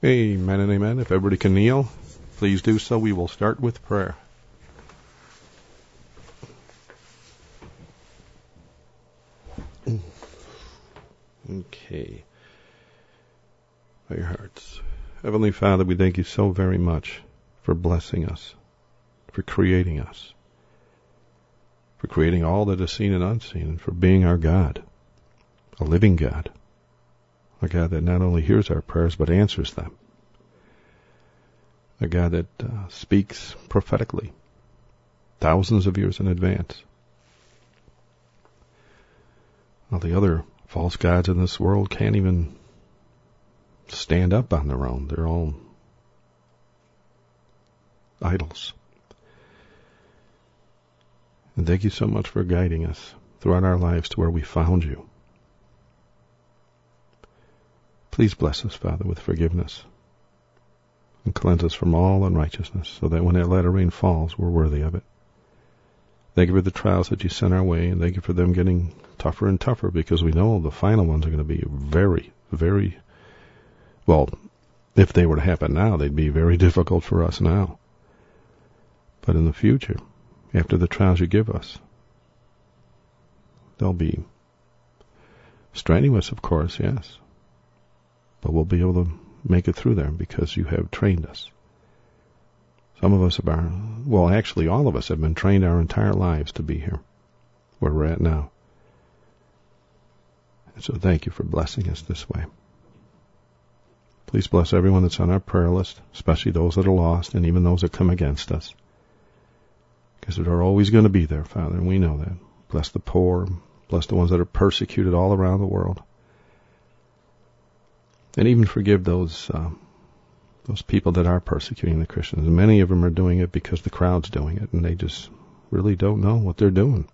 Amen and amen. If everybody can kneel, please do so. We will start with prayer. Okay. Bow your hearts. Heavenly Father, we thank you so very much for blessing us, for creating us, for creating all that is seen and unseen, and for being our God, a living God, a God that not only hears our prayers but answers them, a God that speaks prophetically thousands of years in advance. Well, the other false gods in this world can't even stand up on their own. They're all idols. And thank you so much for guiding us throughout our lives to where we found you. Please bless us, Father, with forgiveness and cleanse us from all unrighteousness so that when that latter rain falls, we're worthy of it. Thank you for the trials that you sent our way, and thank you for them getting tougher and tougher, because we know the final ones are going to be very, very, well, if they were to happen now, they'd be very difficult for us now. But in the future, after the trials you give us, they'll be strenuous, of course, yes. But we'll be able to make it through there because you have trained us. Some of us actually all of us have been trained our entire lives to be here, where we're at now. And so thank you for blessing us this way. Please bless everyone that's on our prayer list, especially those that are lost and even those that come against us, because they're always going to be there, Father, and we know that. Bless the poor, bless the ones that are persecuted all around the world. And even forgive those people that are persecuting the Christians. And many of them are doing it because the crowd's doing it, and they just really don't know what they're doing.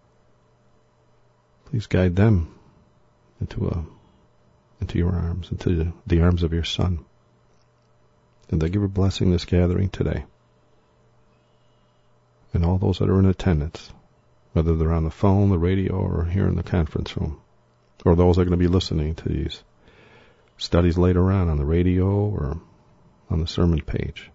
Please guide them into your arms, into the arms of your Son. And thank you for blessing this gathering today. And all those that are in attendance, whether they're on the phone, the radio, or here in the conference room, or those that are going to be listening to these studies later on the radio or on the sermon page.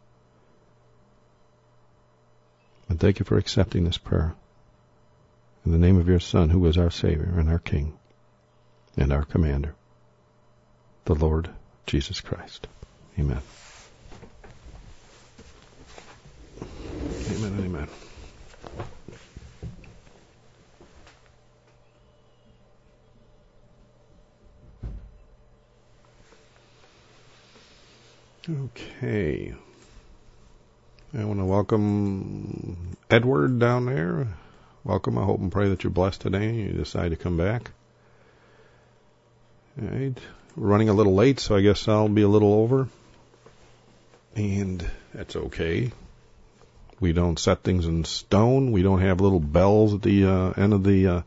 And thank you for accepting this prayer in the name of your Son, who is our Savior and our King and our Commander, the Lord Jesus Christ. Amen. Amen and amen. Okay. I want to welcome Edward down there. Welcome. I hope and pray that you're blessed today and you decide to come back. All right. We're running a little late, so I guess I'll be a little over. And that's okay. We don't set things in stone. We don't have little bells at the end of the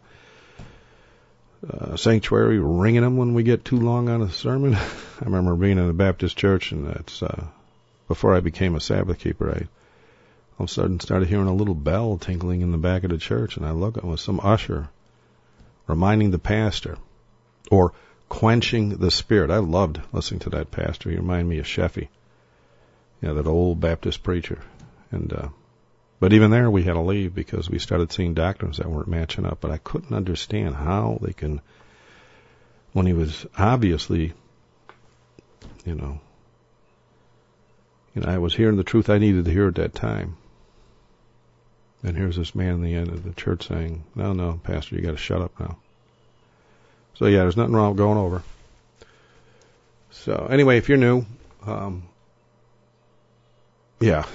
sanctuary ringing them when we get too long on a sermon. I remember being in a Baptist church, and that's before I became a Sabbath keeper. I all of a sudden started hearing a little bell tinkling in the back of the church, and I look, it was some usher reminding the pastor, or quenching the spirit. I loved listening to that pastor. He reminded me of Sheffy, that old Baptist preacher. And but even there we had to leave because we started seeing doctrines that weren't matching up. But I couldn't understand how they can, when he was obviously, I was hearing the truth I needed to hear at that time. And here's this man in the end of the church saying, no, Pastor, you got to shut up now. So yeah, there's nothing wrong with going over. So anyway, if you're new, yeah.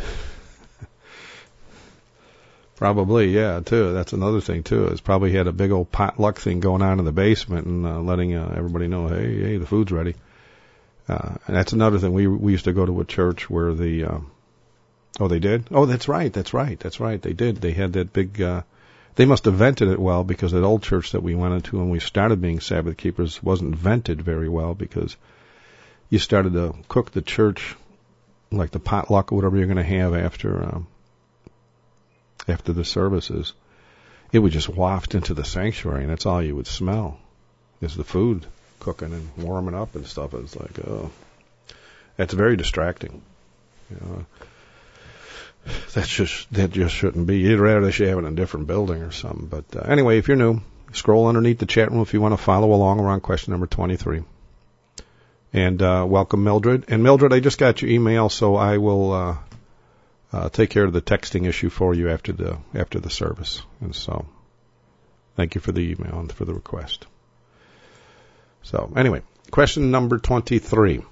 Probably, yeah, too. That's another thing, too. It's probably had a big old potluck thing going on in the basement and letting everybody know, hey, the food's ready. And that's another thing. We used to go to a church where oh, they did? Oh, that's right. They did. They had that big, they must have vented it well, because that old church that we went into when we started being Sabbath keepers wasn't vented very well, because you started to cook the church like the potluck or whatever you're going to have after the services. It would just waft into the sanctuary, and that's all you would smell is the food cooking and warming up and stuff. It's like, oh. That's very distracting. You know, that just shouldn't be. You'd rather they should have it in a different building or something. But anyway, if you're new, scroll underneath the chat room if you want to follow along around question number 23. And welcome, Mildred. And Mildred, I just got your email, so I will take care of the texting issue for you after the service. And so, thank you for the email and for the request. So anyway, question number 23.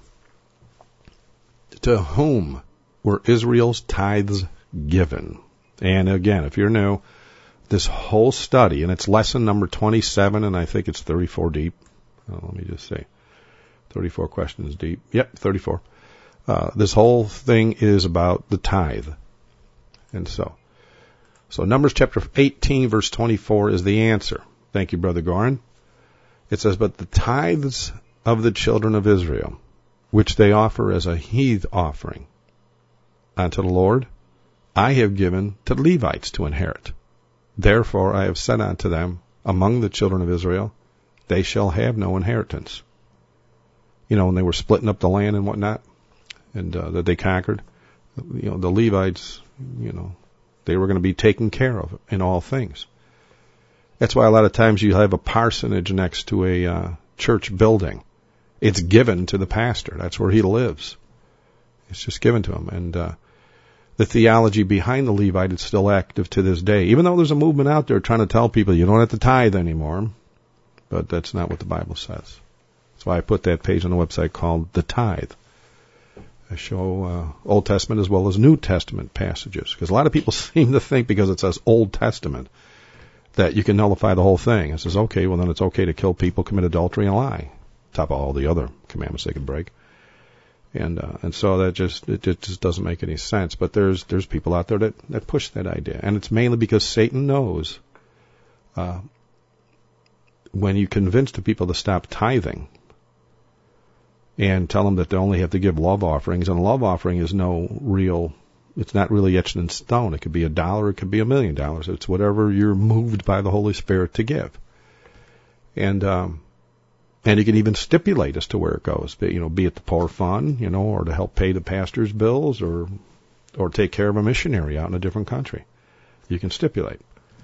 To whom were Israel's tithes given? And again, if you're new, this whole study, and it's lesson number 27, and I think it's 34 deep. Let me just say, 34 questions deep. Yep, 34. This whole thing is about the tithe. And so Numbers chapter 18, verse 24 is the answer. Thank you, Brother Gorin. It says, but the tithes of the children of Israel, which they offer as a heave offering unto the Lord, I have given to the Levites to inherit. Therefore I have said unto them, among the children of Israel, they shall have no inheritance. You know, when they were splitting up the land and whatnot, and that they conquered, you know, the Levites, you know, they were going to be taken care of in all things. That's why a lot of times you have a parsonage next to a church building. It's given to the pastor. That's where he lives. It's just given to him. And the theology behind the Levite is still active to this day, even though there's a movement out there trying to tell people you don't have to tithe anymore. But that's not what the Bible says. That's why I put that page on the website called The Tithe. I show Old Testament as well as New Testament passages. Because a lot of people seem to think because it says Old Testament that you can nullify the whole thing. It says, okay, well then it's okay to kill people, commit adultery, and lie. Top of all the other commandments they could break. And so it just doesn't make any sense. But there's people out there that push that idea. And it's mainly because Satan knows when you convince the people to stop tithing and tell them that they only have to give love offerings, and a love offering is it's not really etched in stone. It could be $1, it could be $1 million. It's whatever you're moved by the Holy Spirit to give. And you can even stipulate as to where it goes, be it the poor fund, or to help pay the pastor's bills, or take care of a missionary out in a different country. You can stipulate.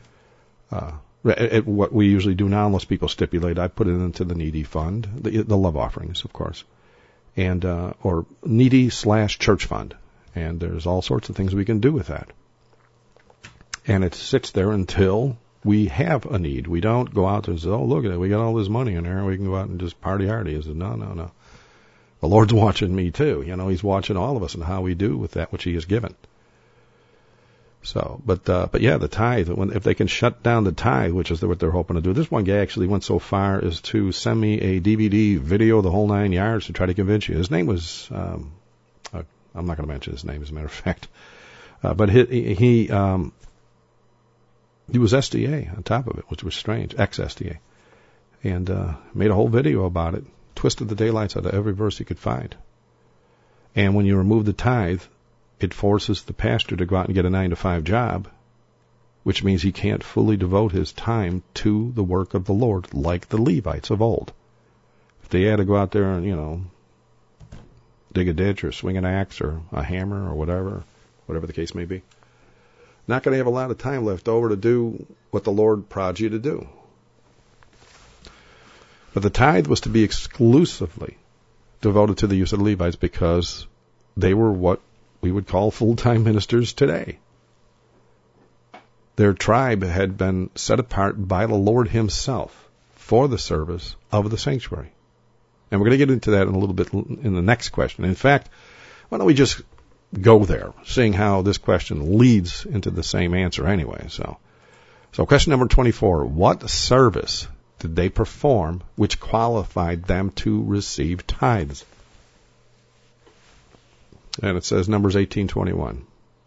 What we usually do now, unless people stipulate, I put it into the needy fund, the love offerings, of course, and or needy/church fund. And there's all sorts of things we can do with that. And it sits there until we have a need. We don't go out there and say, oh, look at it, we got all this money in there, we can go out and just party hardy. I said, no. The Lord's watching me too. He's watching all of us and how we do with that which He has given. So, but yeah, the tithe, if they can shut down the tithe, which is what they're hoping to do. This one guy actually went so far as to send me a DVD video, the whole 9 yards, to try to convince you. His name was, I'm not going to mention his name as a matter of fact, but he was SDA on top of it, which was strange, ex-SDA, and made a whole video about it, twisted the daylights out of every verse he could find. And when you remove the tithe, it forces the pastor to go out and get a 9-to-5 job, which means he can't fully devote his time to the work of the Lord like the Levites of old. If they had to go out there and, dig a ditch or swing an axe or a hammer or whatever the case may be, not going to have a lot of time left over to do what the Lord prods you to do. But the tithe was to be exclusively devoted to the use of the Levites because they were what we would call full-time ministers today. Their tribe had been set apart by the Lord Himself for the service of the sanctuary. And we're going to get into that in a little bit in the next question. In fact, why don't we just go there, seeing how this question leads into the same answer anyway. So question number 24, what service did they perform which qualified them to receive tithes? And it says Numbers 18:21.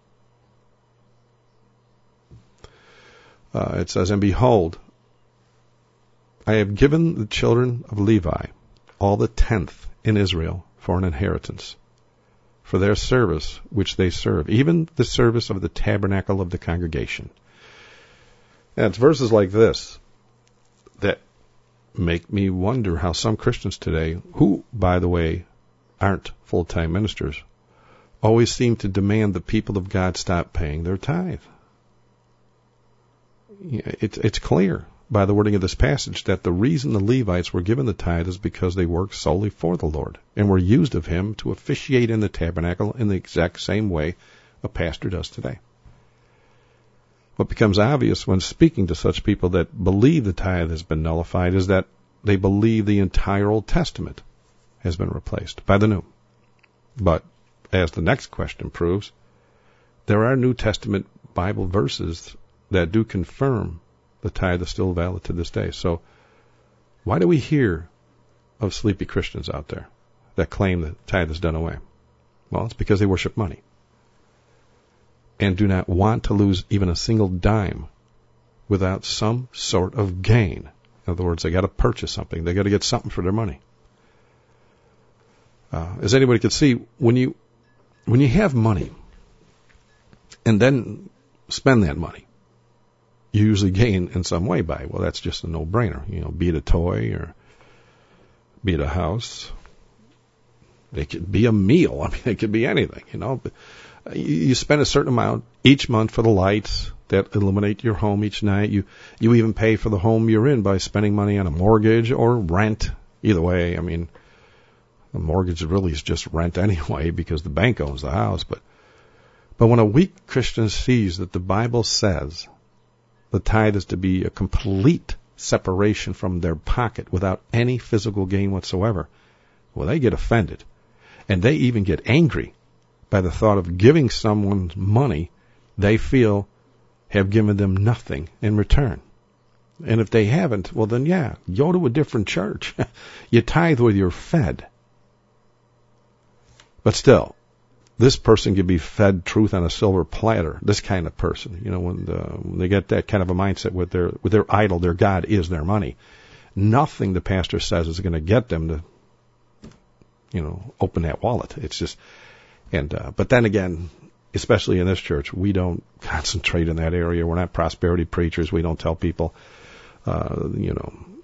It says, and behold, I have given the children of Levi all the 10th in Israel for an inheritance, for their service which they serve, even the service of the tabernacle of the congregation. And it's verses like this that make me wonder how some Christians today, who, by the way, aren't full-time ministers always seem to demand the people of God stop paying their tithe. It's clear by the wording of this passage that the reason the Levites were given the tithe is because they worked solely for the Lord and were used of him to officiate in the tabernacle in the exact same way a pastor does today. What becomes obvious when speaking to such people that believe the tithe has been nullified is that they believe the entire Old Testament has been replaced by the New. But, as the next question proves, there are New Testament Bible verses that do confirm the tithe is still valid to this day. So, why do we hear of sleepy Christians out there that claim the tithe is done away? Well, it's because they worship money and do not want to lose even a single dime without some sort of gain. In other words, they got to purchase something. They got to get something for their money. As anybody could see, when you have money and then spend that money, you usually gain in some way by it. Well, that's just a no-brainer. Be it a toy or be it a house. It could be a meal. I mean, it could be anything, But you spend a certain amount each month for the lights that illuminate your home each night. You even pay for the home you're in by spending money on a mortgage or rent. Either way, I mean, the mortgage really is just rent anyway because the bank owns the house. But when a weak Christian sees that the Bible says the tithe is to be a complete separation from their pocket without any physical gain whatsoever, well, they get offended. And they even get angry by the thought of giving someone money they feel have given them nothing in return. And if they haven't, well then go to a different church. You tithe where you're fed. But still, this person can be fed truth on a silver platter. This kind of person, when they get that kind of a mindset with their idol, their God is their money. Nothing the pastor says is going to get them to, open that wallet. It's just, but then again, especially in this church, we don't concentrate in that area. We're not prosperity preachers. We don't tell people, get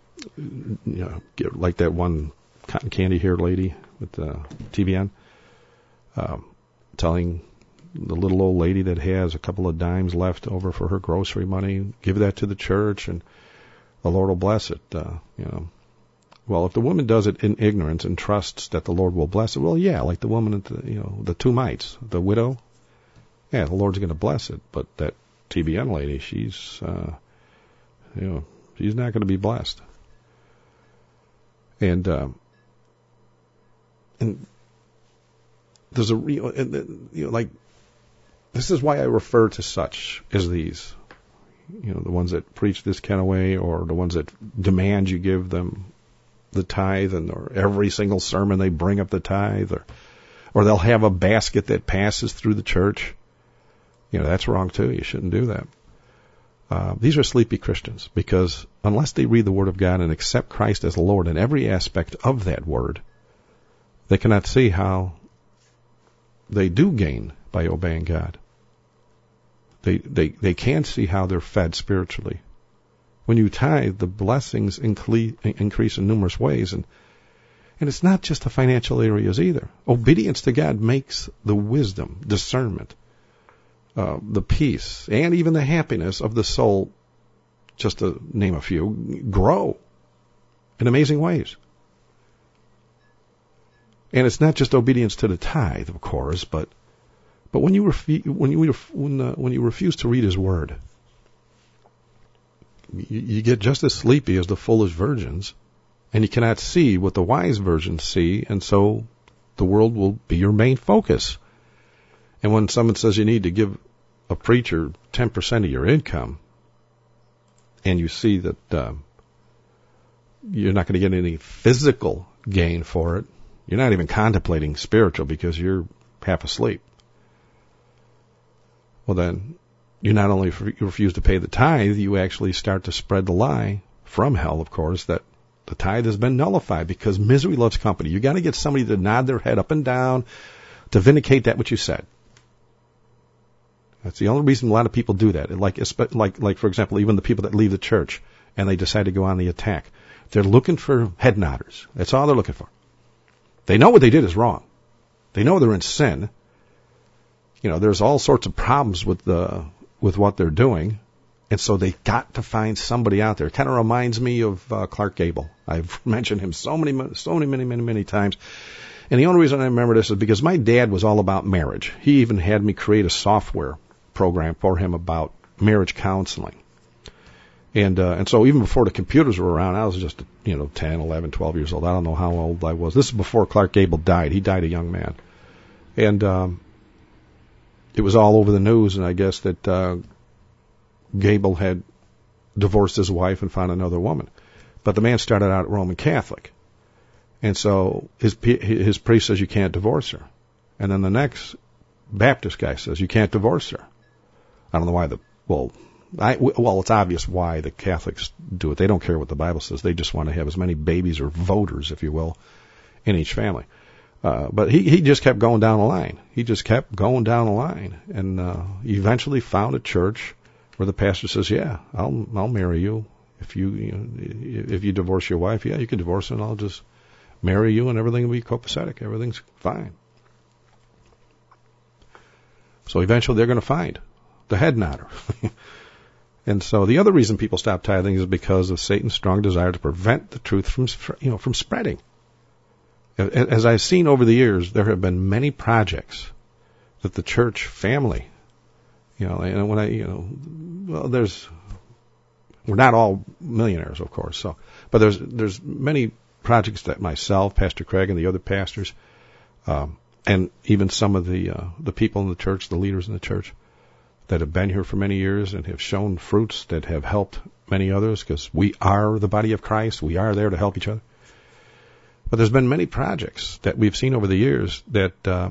like that one cotton candy haired lady with TBN, telling the little old lady that has a couple of dimes left over for her grocery money, give that to the church and the Lord will bless it. Well, if the woman does it in ignorance and trusts that the Lord will bless it, well, like the woman at the two mites, the widow, the Lord's going to bless it. But that TBN lady, she's, she's not going to be blessed. And there's a real, this is why I refer to such as these, the ones that preach this kind of way, or the ones that demand you give them the tithe, or every single sermon they bring up the tithe, or they'll have a basket that passes through the church. That's wrong too. You shouldn't do that. These are sleepy Christians, because unless they read the Word of God and accept Christ as Lord in every aspect of that Word, they cannot see how they do gain by obeying God. They can't see how they're fed spiritually. When you tithe, the blessings increase in numerous ways, and it's not just the financial areas either. Obedience to God makes the wisdom, discernment, the peace, and even the happiness of the soul, just to name a few, grow in amazing ways. And it's not just obedience to the tithe, of course, but when you refuse to read His Word, you get just as sleepy as the foolish virgins, and you cannot see what the wise virgins see, and so the world will be your main focus. And when someone says you need to give a preacher 10% of your income, and you see that you're not going to get any physical gain for it, you're not even contemplating spiritual because you're half asleep. Well, then, you not only refuse to pay the tithe, you actually start to spread the lie from hell, of course, that the tithe has been nullified because misery loves company. You got to get somebody to nod their head up and down to vindicate that which you said. That's the only reason a lot of people do that. Like for example, even the people that leave the church and they decide to go on the attack. They're looking for head nodders. That's all they're looking for. They know what they did is wrong. They know they're in sin. There's all sorts of problems with what they're doing. And so they got to find somebody out there. It kind of reminds me of Clark Gable. I've mentioned him so many times. And the only reason I remember this is because my dad was all about marriage. He even had me create a software program for him about marriage counseling. And so even before the computers were around, I was just, 10, 11, 12 years old. I don't know how old I was. This is before Clark Gable died. He died a young man. And it was all over the news, and I guess that Gable had divorced his wife and found another woman. But the man started out Roman Catholic. And so his priest says you can't divorce her. And then the next Baptist guy says you can't divorce her. I don't know why it's obvious why the Catholics do it. They don't care what the Bible says. They just want to have as many babies or voters, if you will, in each family. But he just kept going down the line. He just kept going down the line. And eventually found a church where the pastor says, yeah, I'll marry you. If you divorce your wife, yeah, you can divorce her and I'll just marry you and everything will be copacetic. Everything's fine. So eventually they're going to find the head nodder. And so the other reason people stop tithing is because of Satan's strong desire to prevent the truth from spreading. As I've seen over the years, there have been many projects that the church family, and when we're not all millionaires, of course, but there's many projects that myself, Pastor Craig, and the other pastors, and even some of the people in the church, the leaders in the church, that have been here for many years and have shown fruits that have helped many others, because we are the body of Christ. We are there to help each other. But there's been many projects that we've seen over the years that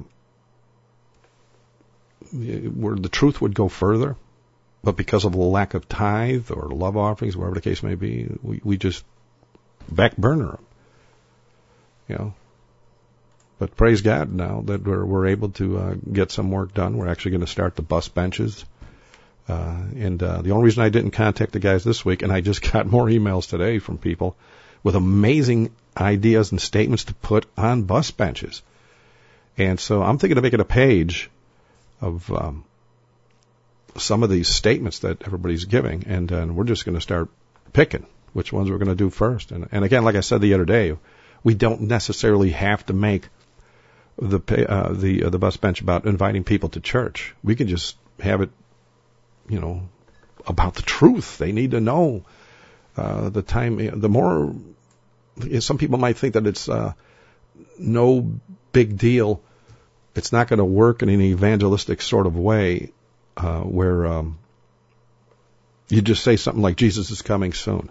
where the truth would go further, but because of a lack of tithe or love offerings, whatever the case may be, we just back burner them. But praise God now that we're able to get some work done. We're actually going to start the bus benches. And the only reason I didn't contact the guys this week, and I just got more emails today from people with amazing ideas and statements to put on bus benches. And so I'm thinking of making a page of some of these statements that everybody's giving, and we're just going to start picking which ones we're going to do first. And again, like I said the other day, we don't necessarily have to make the bus bench about inviting people to church. We can just have it, about the truth. They need to know the time. The more, some people might think that it's no big deal. It's not going to work in an evangelistic sort of way where you just say something like Jesus is coming soon.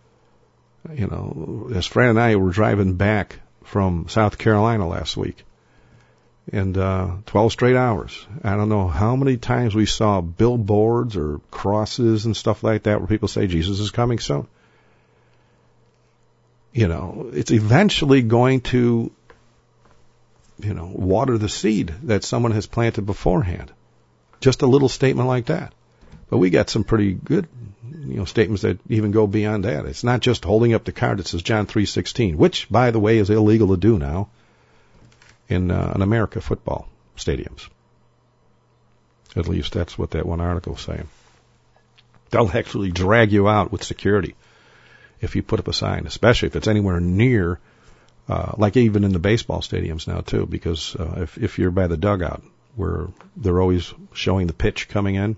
As Fran and I were driving back from South Carolina last week, and 12 straight hours. I don't know how many times we saw billboards or crosses and stuff like that where people say Jesus is coming soon. It's eventually going to, water the seed that someone has planted beforehand. Just a little statement like that. But we got some pretty good, statements that even go beyond that. It's not just holding up the card that says John 3:16, which, by the way, is illegal to do now in America football stadiums. At least that's what that one article is saying. They'll actually drag you out with security if you put up a sign, especially if it's anywhere near, like even in the baseball stadiums now too, because if you're by the dugout where they're always showing the pitch coming in,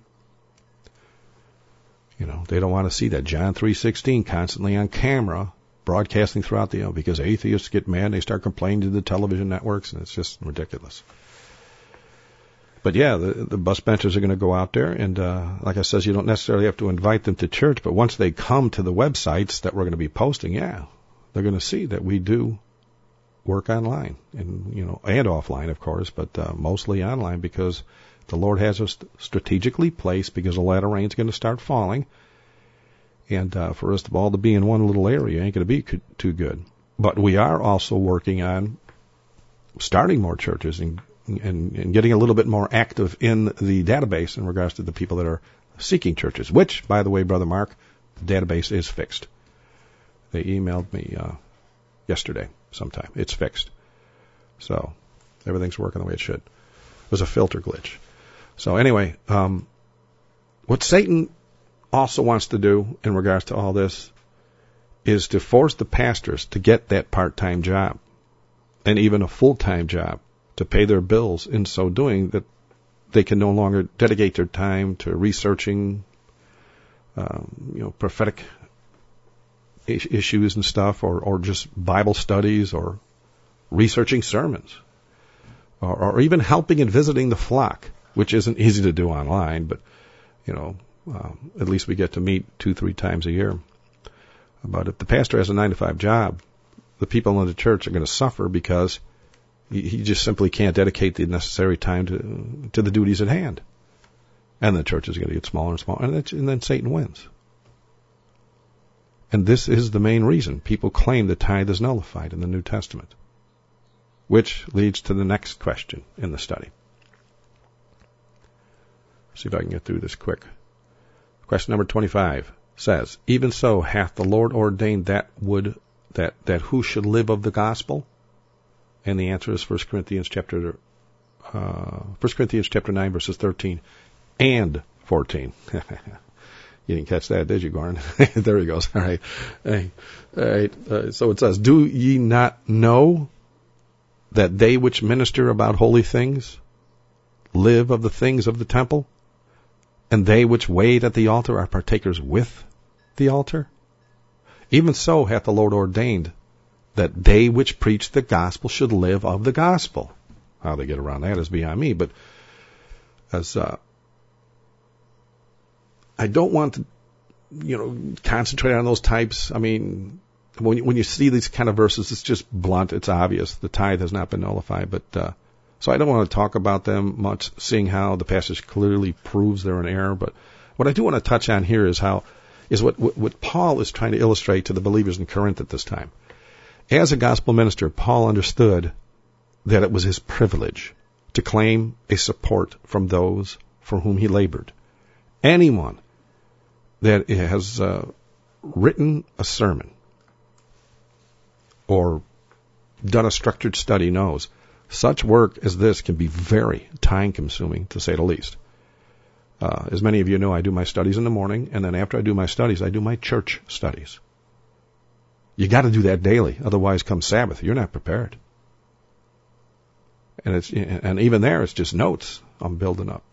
they don't want to see that John 3:16 constantly on camera broadcasting throughout because atheists get mad and they start complaining to the television networks, and it's just ridiculous. But yeah, the bus benches are going to go out there, and like I says, you don't necessarily have to invite them to church, but once they come to the websites that we're going to be posting, they're going to see that we do work online, and and offline, of course, but mostly online, because the Lord has us strategically placed, because the latter rain's going to start falling. And for us all to be in one little area ain't going to be too good. But we are also working on starting more churches and getting a little bit more active in the database in regards to the people that are seeking churches, which, by the way, Brother Mark, the database is fixed. They emailed me yesterday sometime. It's fixed. So everything's working the way it should. It was a filter glitch. So anyway, what Satan also wants to do in regards to all this is to force the pastors to get that part-time job and even a full-time job to pay their bills. In so doing, that they can no longer dedicate their time to researching, prophetic issues and stuff, or just Bible studies, or researching sermons, or even helping and visiting the flock, which isn't easy to do online, but, at least we get to meet 2-3 times a year. But if the pastor has a 9-to-5 job, the people in the church are going to suffer because he just simply can't dedicate the necessary time to the duties at hand. And the church is going to get smaller and smaller, and then Satan wins. And this is the main reason people claim the tithe is nullified in the New Testament, which leads to the next question in the study. See if I can get through this quick. Question number 25 says, "Even so hath the Lord ordained that who should live of the gospel?" And the answer is 1 Corinthians chapter 9, verses 13 and 14. You didn't catch that, did you, Gordon? There he goes. All right. So it says, "Do ye not know that they which minister about holy things live of the things of the temple, and they which wait at the altar are partakers with the altar? Even so hath the Lord ordained that they which preach the gospel should live of the gospel." How they get around that is beyond me, but as I don't want to, concentrate on those types. I mean, when you see these kind of verses, it's just blunt. It's obvious. The tithe has not been nullified, but so I don't want to talk about them much, seeing how the passage clearly proves they're in error. But what I do want to touch on here is what Paul is trying to illustrate to the believers in Corinth at this time. As a gospel minister, Paul understood that it was his privilege to claim a support from those for whom he labored. Anyone that has written a sermon or done a structured study knows such work as this can be very time-consuming, to say the least. As many of you know, I do my studies in the morning, and then after I do my studies, I do my church studies. You got to do that daily, otherwise, come Sabbath, you're not prepared. And even there, it's just notes I'm building up.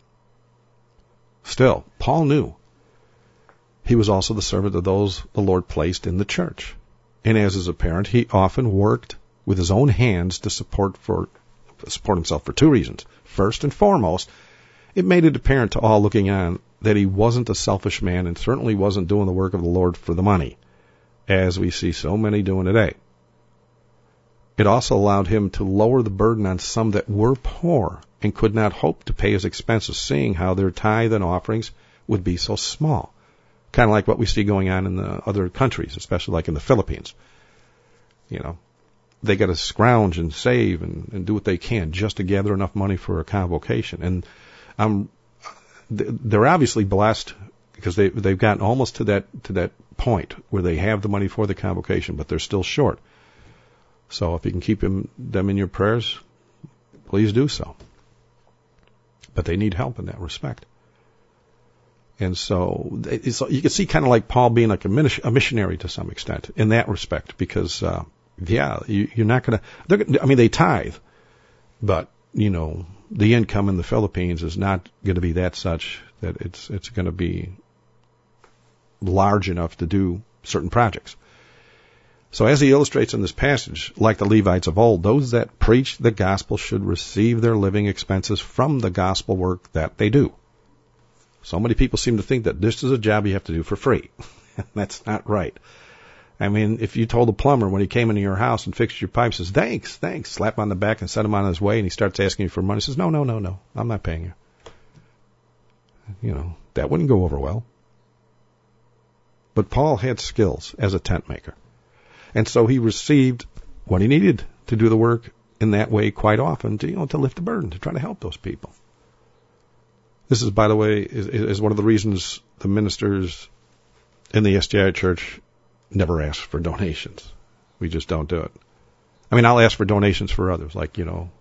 Still, Paul knew he was also the servant of those the Lord placed in the church, and as is apparent, he often worked with his own hands to support himself for 2 reasons. First and foremost, it made it apparent to all looking on that he wasn't a selfish man and certainly wasn't doing the work of the Lord for the money, as we see so many doing today. It also allowed him to lower the burden on some that were poor and could not hope to pay his expenses, seeing how their tithe and offerings would be so small. Kind of like what we see going on in the other countries, especially like in the Philippines. They got to scrounge and save and do what they can just to gather enough money for a convocation. And they're obviously blessed because they've gotten almost to that point where they have the money for the convocation, but they're still short. So if you can keep them in your prayers, please do so. But they need help in that respect. And so you can see kind of like Paul being like a missionary to some extent in that respect, because you're not going to. They tithe, but the income in the Philippines is not going to be that such that it's going to be large enough to do certain projects. So as he illustrates in this passage, like the Levites of old, those that preach the gospel should receive their living expenses from the gospel work that they do. So many people seem to think that this is a job you have to do for free. That's not right. I mean, if you told a plumber when he came into your house and fixed your pipes, says, thanks, slap him on the back and send him on his way, and he starts asking you for money, says, no, I'm not paying you. That wouldn't go over well. But Paul had skills as a tent maker. And so he received what he needed to do the work in that way quite often, to lift the burden, to try to help those people. This is, by the way, is one of the reasons the ministers in the SGI church never ask for donations. We just don't do it. I mean, I'll ask for donations for others, like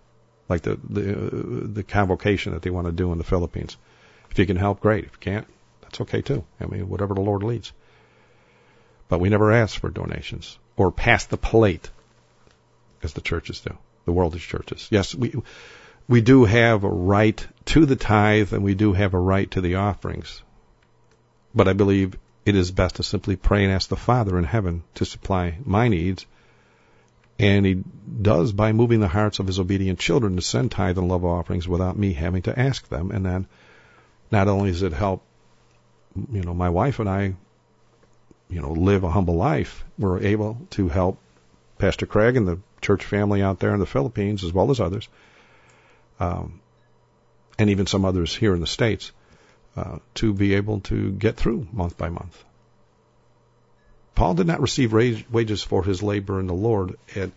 the convocation that they want to do in the Philippines. If you can help, great. If you can't, that's okay too. I mean, whatever the Lord leads. But we never ask for donations or pass the plate as the churches do, the worldly churches. Yes, we do have a right to the tithe and we do have a right to the offerings. But I believe it is best to simply pray and ask the Father in heaven to supply my needs. And he does by moving the hearts of his obedient children to send tithe and love offerings without me having to ask them. And then not only does it help, my wife and I, live a humble life, we're able to help Pastor Craig and the church family out there in the Philippines, as well as others, and even some others here in the States, to be able to get through month by month. Paul did not receive wages for his labor in the Lord,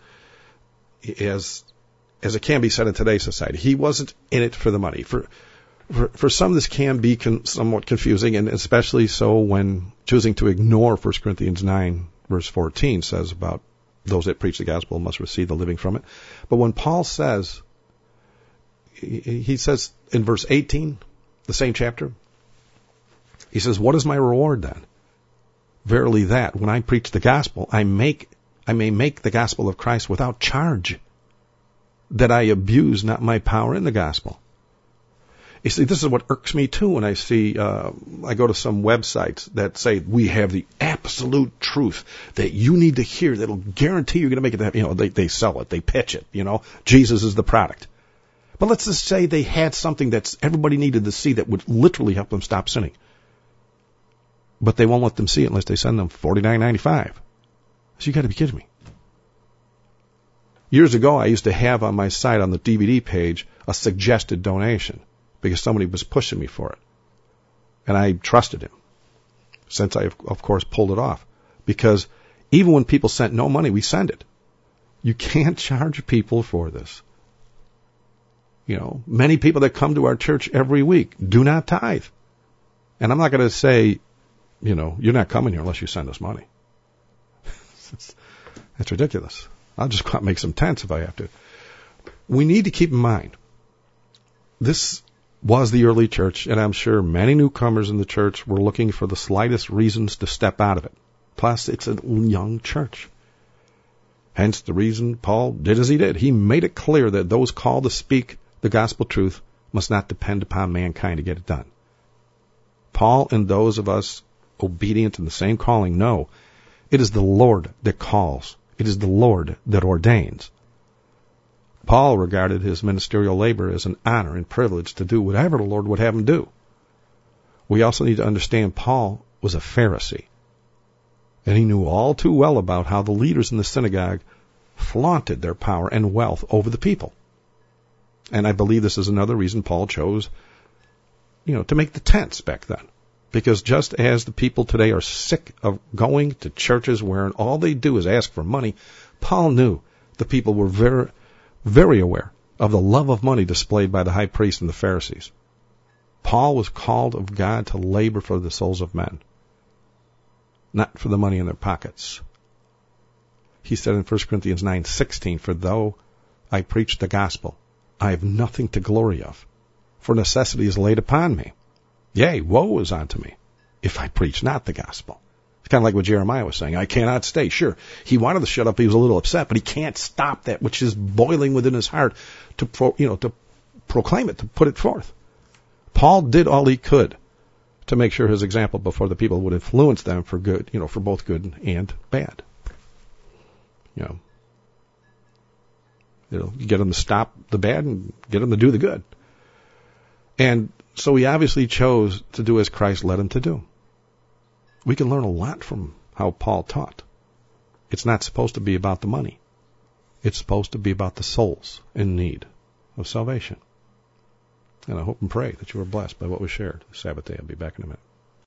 as it can be said in today's society. He wasn't in it for the money. For some, this can be somewhat confusing, and especially so when choosing to ignore 1 Corinthians 9, verse 14 says about those that preach the gospel must receive the living from it. But when Paul says, he says in verse 18, the same chapter, he says, what is my reward then? Verily that, when I preach the gospel, I may make the gospel of Christ without charge, that I abuse not my power in the gospel. You see, this is what irks me too when I see, I go to some websites that say, we have the absolute truth that you need to hear that'll guarantee you're going to make it. They sell it, they pitch it, Jesus is the product. But let's just say they had something that everybody needed to see that would literally help them stop sinning. But they won't let them see it unless they send them $49.95. So you got to be kidding me. Years ago, I used to have on my site on the DVD page a suggested donation because somebody was pushing me for it. And I trusted him. Since I, of course, pulled it off. Because even when people sent no money, we send it. You can't charge people for this. Many people that come to our church every week do not tithe. And I'm not going to say, you're not coming here unless you send us money. That's ridiculous. I'll just go out and make some tents if I have to. We need to keep in mind, this was the early church, and I'm sure many newcomers in the church were looking for the slightest reasons to step out of it. Plus, it's a young church. Hence the reason Paul did as he did. He made it clear that those called to speak the gospel truth must not depend upon mankind to get it done. Paul and those of us obedient in the same calling know it is the Lord that calls. It is the Lord that ordains. Paul regarded his ministerial labor as an honor and privilege to do whatever the Lord would have him do. We also need to understand Paul was a Pharisee, and he knew all too well about how the leaders in the synagogue flaunted their power and wealth over the people. And I believe this is another reason Paul chose, to make the tents back then. Because just as the people today are sick of going to churches where all they do is ask for money, Paul knew the people were very, very aware of the love of money displayed by the high priest and the Pharisees. Paul was called of God to labor for the souls of men, not for the money in their pockets. He said in 1 Corinthians 9:16, for though I preach the gospel, I have nothing to glory of, for necessity is laid upon me. Yea, woe is unto me, if I preach not the gospel. It's kind of like what Jeremiah was saying. I cannot stay. Sure, he wanted to shut up. He was a little upset, but he can't stop that which is boiling within his heart to proclaim it, to put it forth. Paul did all he could to make sure his example before the people would influence them for good, for both good and bad. Get them to stop the bad and get them to do the good. And so he obviously chose to do as Christ led him to do. We can learn a lot from how Paul taught. It's not supposed to be about the money. It's supposed to be about the souls in need of salvation. And I hope and pray that you are blessed by what was shared. Sabbath day. I'll be back in a minute.